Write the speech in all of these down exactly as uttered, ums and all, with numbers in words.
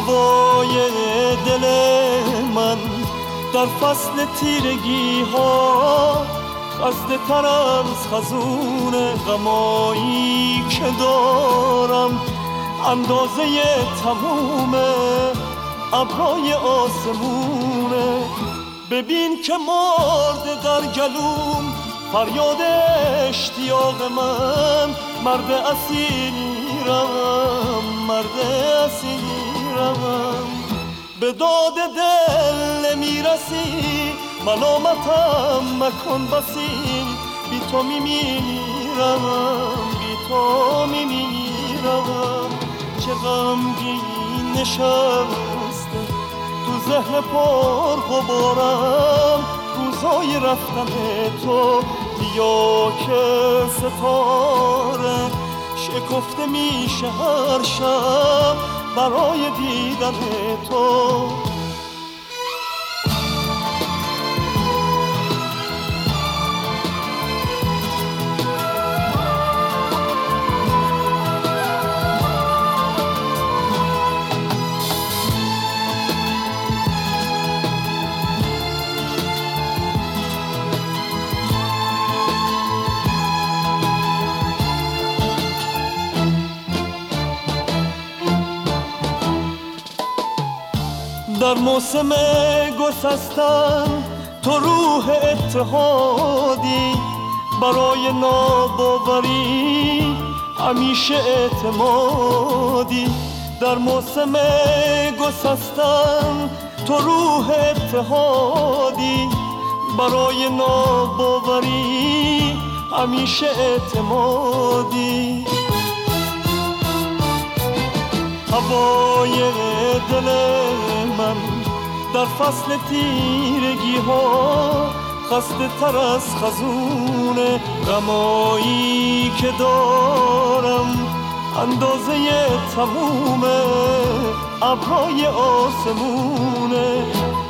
هوای دل من در فصل تیرگی ها خسته تر از خزون غمایی که دارم، اندازه تموم ابرهای آسمونه. ببین که مرده در گلوم فریاد اشتیاق من، مرد اسیرم مرد اسیرم، به داد دل میرسی ملامتم مکن بسی، بی تو میمیرم بی تو میمیرم. چه غمگین نشسته تو ذهن پر غبارم روزای رفتن تو، بیا که ستاره شکفته میشه هر شب برای دیدن تو. در موسم گسستن تو روح اتحادی، برای ناباوری همیشه اعتمادی. در موسم گسستن تو روح اتحادی، برای ناباوری همیشه اعتمادی. هوای دل من در فصل تیرگی ها خسته تر از خزون غمایی که دارم، اندازه تموم ابرهای آسمونه.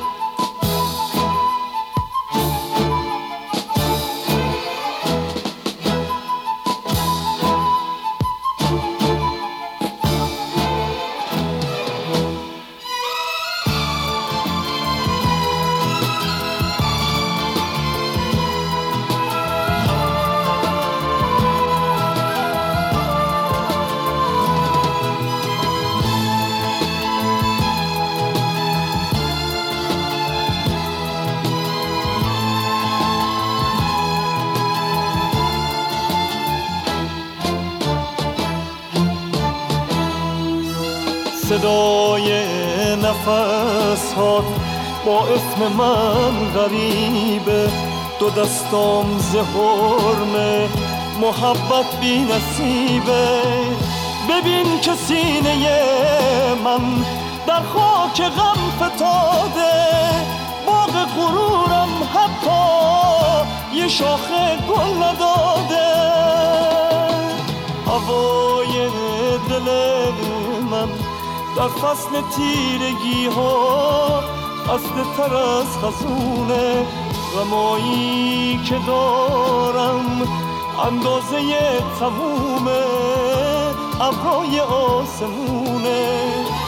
صدای نفس هات با اسم من غریبه، دو دستام ز حرمه محبت بی نصیبه. ببین که سینه من در خاک غم فتاده، باغ غرورم حتی یه شاخه گل نداده. هوای دل من در فصل تیرگی ها خسته تر از خزون غمایی که دارم، اندازه تموم ابرهای آسمونه.